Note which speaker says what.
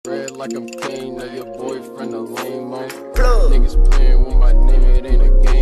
Speaker 1: bread like I'm king. Know your boyfriend a lame-o. Niggas playing with my name, it ain't a game.